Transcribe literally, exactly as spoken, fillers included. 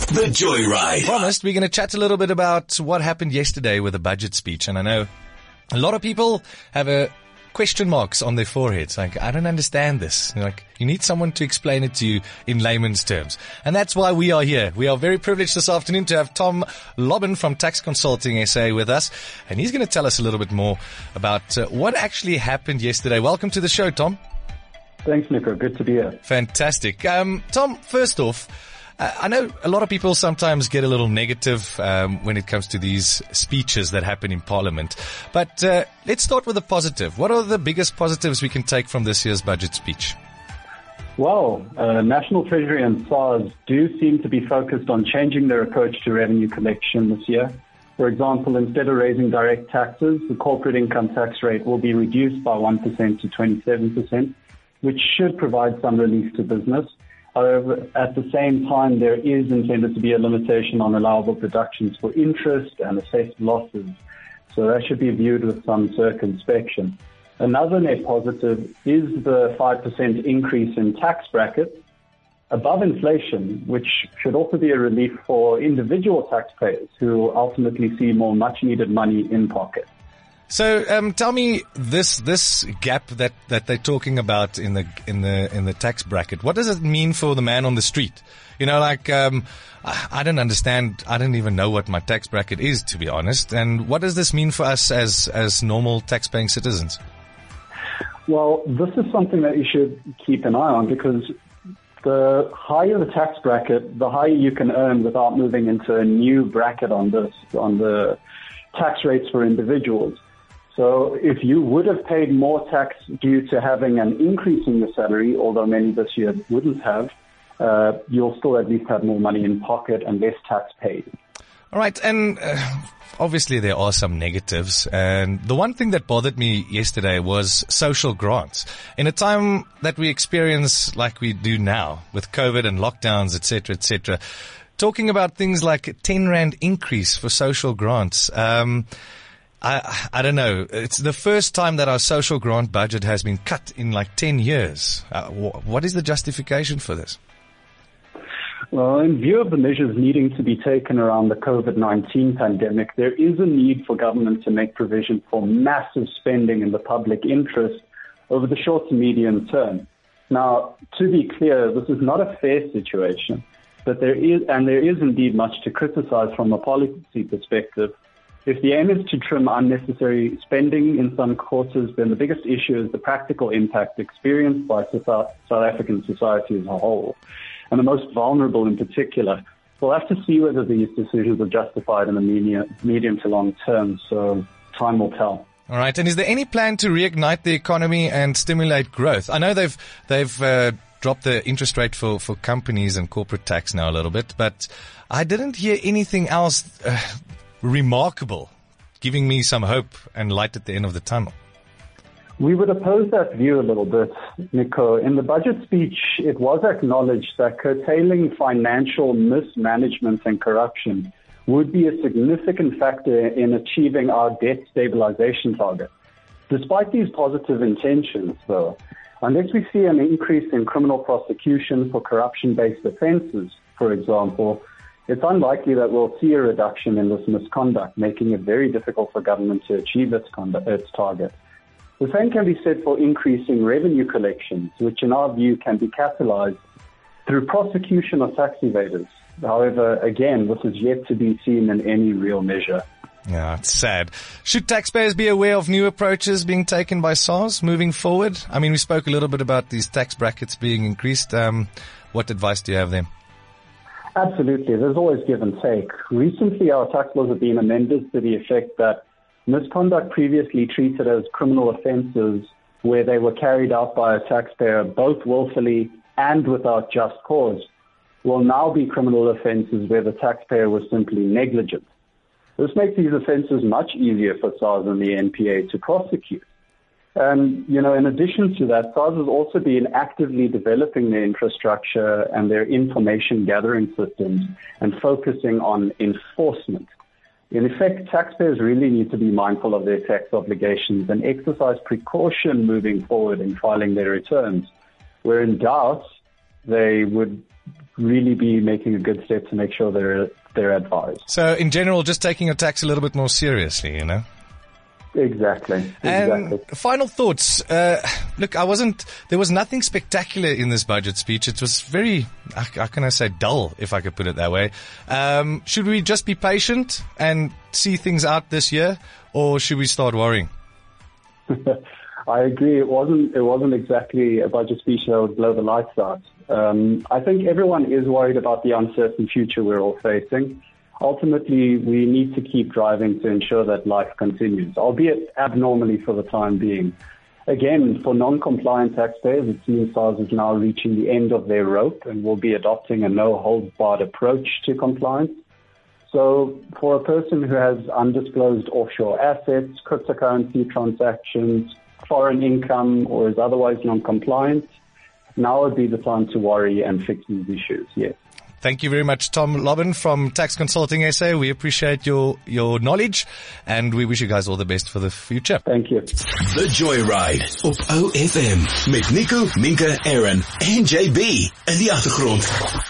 The Joyride. Promised, we're going to chat a little bit about what happened yesterday with the budget speech. And I know a lot of people have a question marks on their foreheads. Like, I don't understand this. Like, you need someone to explain it to you in layman's terms. And that's why we are here. We are very privileged this afternoon to have Tom Lobban from Tax Consulting S A with us. And he's going to tell us a little bit more about uh, what actually happened yesterday. Welcome to the show, Tom. Thanks, Nico. Good to be here. Fantastic. Um, Tom, first off, uh, I know a lot of people sometimes get a little negative um, when it comes to these speeches that happen in Parliament. But uh, let's start with the positive. What are the biggest positives we can take from this year's budget speech? Well, uh, National Treasury and SARS do seem to be focused on changing their approach to revenue collection this year. For example, instead of raising direct taxes, the corporate income tax rate will be reduced by one percent to twenty-seven percent. Which should provide some relief to business. However, at the same time, there is intended to be a limitation on allowable deductions for interest and assessed losses. So that should be viewed with some circumspection. Another net positive is the five percent increase in tax bracket above inflation, which should also be a relief for individual taxpayers who ultimately see more much-needed money in pocket. So, um, tell me this, this gap that, that they're talking about in the, in the, in the tax bracket. What does it mean for the man on the street? You know, like, um, I, I don't understand. I don't even know what my tax bracket is, to be honest. And what does this mean for us as, as normal tax-paying citizens? Well, this is something that you should keep an eye on because the higher the tax bracket, the higher you can earn without moving into a new bracket on this, on the tax rates for individuals. So if you would have paid more tax due to having an increase in your salary, although many this year wouldn't have, uh, you'll still at least have more money in pocket and less tax paid. All right. And uh, obviously there are some negatives. And the one thing that bothered me yesterday was social grants. In a time that we experience like we do now with COVID and lockdowns, et cetera, et cetera, talking about things like a ten rand increase for social grants. Um, I, I don't know. It's the first time that our social grant budget has been cut in like ten years. Uh, wh- what is the justification for this? Well, in view of the measures needing to be taken around the COVID nineteen pandemic, there is a need for government to make provision for massive spending in the public interest over the short to medium term. Now, to be clear, this is not a fair situation, but there is, and there is indeed much to criticize from a policy perspective. If the aim is to trim unnecessary spending in some quarters, then the biggest issue is the practical impact experienced by South African society as a whole, and the most vulnerable in particular. We'll have to see whether these decisions are justified in the medium, medium to long term, so time will tell. All right. And is there any plan to reignite the economy and stimulate growth? I know they've they've uh, dropped the interest rate for, for companies and corporate tax now a little bit, but I didn't hear anything else uh, remarkable, giving me some hope and light at the end of the tunnel. We would oppose that view a little bit, Nico. In the budget speech, it was acknowledged that curtailing financial mismanagement and corruption would be a significant factor in achieving our debt stabilization target. Despite these positive intentions, though, unless we see an increase in criminal prosecution for corruption-based offenses, for example, it's unlikely that we'll see a reduction in this misconduct, making it very difficult for government to achieve its, conduct, its target. The same can be said for increasing revenue collections, which in our view can be catalyzed through prosecution of tax evaders. However, again, this is yet to be seen in any real measure. Yeah, it's sad. Should taxpayers be aware of new approaches being taken by SARS moving forward? I mean, we spoke a little bit about these tax brackets being increased. Um, what advice do you have there? Absolutely. There's always give and take. Recently, our tax laws have been amended to the effect that misconduct previously treated as criminal offenses where they were carried out by a taxpayer both willfully and without just cause will now be criminal offenses where the taxpayer was simply negligent. This makes these offenses much easier for SARS and the N P A to prosecute. And, you know, in addition to that, SARS has also been actively developing their infrastructure and their information gathering systems and focusing on enforcement. In effect, taxpayers really need to be mindful of their tax obligations and exercise precaution moving forward in filing their returns. Where in doubt, they would really be making a good step to make sure they're they're advised. So in general, just taking your tax a little bit more seriously, you know? Exactly. And exactly. final thoughts. Uh, look, I wasn't, there was nothing spectacular in this budget speech. It was very, how can I say, dull, if I could put it that way. Um, should we just be patient and see things out this year, or should we start worrying? I agree. It wasn't, it wasn't exactly a budget speech that would blow the lights out. Um, I think everyone is worried about the uncertain future we're all facing. Ultimately, we need to keep driving to ensure that life continues, albeit abnormally for the time being. Again, for non-compliant taxpayers, it seems SARS is now reaching the end of their rope and will be adopting a no-holds-barred approach to compliance. So for a person who has undisclosed offshore assets, cryptocurrency transactions, foreign income, or is otherwise non-compliant, now would be the time to worry and fix these issues, yes. Thank you very much, Tom Lobben from Tax Consulting S A. We appreciate your, your knowledge, and we wish you guys all the best for the future. Thank you. The Joyride op O F M met Nico, Minka, Aaron en J B in die agtergrond.